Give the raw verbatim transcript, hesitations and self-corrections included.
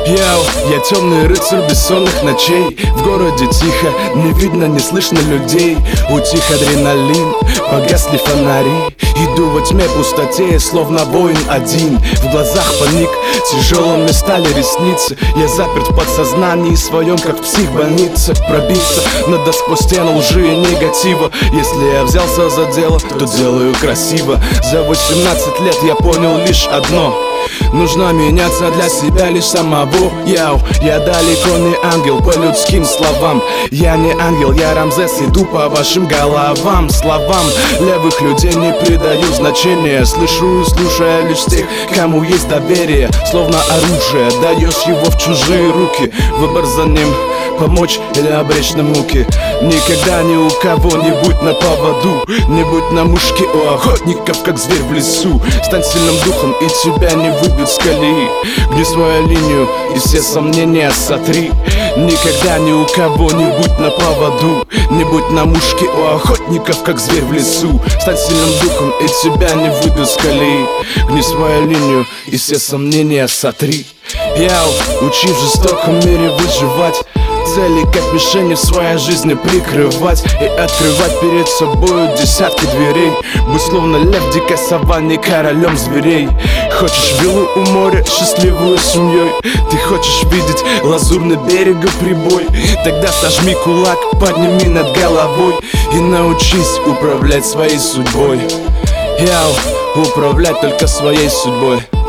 Йоу, я темный рыцарь бессонных ночей. В городе тихо, не видно, не слышно людей. Утих адреналин, погасли фонари. Иду во тьме, пустоте, словно воин один. В глазах паник, тяжелыми стали ресницы. Я заперт в подсознании своем, как в психбольнице. Пробиться надо сквозь стену лжи и негатива. Если я взялся за дело, то делаю красиво. За восемнадцать лет я понял лишь одно: нужно меняться для себя лишь самого. Яу, я далеко не ангел по людским словам. Я не ангел, я Рамзес, иду по вашим головам. Словам левых людей не придаю значения. Слышу и слушаю лишь тех, кому есть доверие. Словно оружие, даешь его в чужие руки. Выбор за ним: помочь или обречь на муки. Никогда ни у кого не будь на поводу, не будь на мушке у охотников, как зверь в лесу. Стань сильным духом, и тебя не выбьют с колеи. Гни свою линию и все сомнения сотри. Никогда ни у кого не будь на поводу, не будь на мушке у охотников, как зверь в лесу. Стань сильным духом, и тебя не выбьют с колеи. Гни свою линию и все сомнения сотри. Яу, учи в жестоком мире выживать. Цели как мишени в своей жизни прикрывать и открывать перед собой десятки дверей. Будь словно лев в дикой саванне, королем зверей. Хочешь виллу у моря, счастливую семьей? Ты хочешь видеть лазурный берег и прибой? Тогда сожми кулак, подними над головой и научись управлять своей судьбой. Яу, управлять только своей судьбой.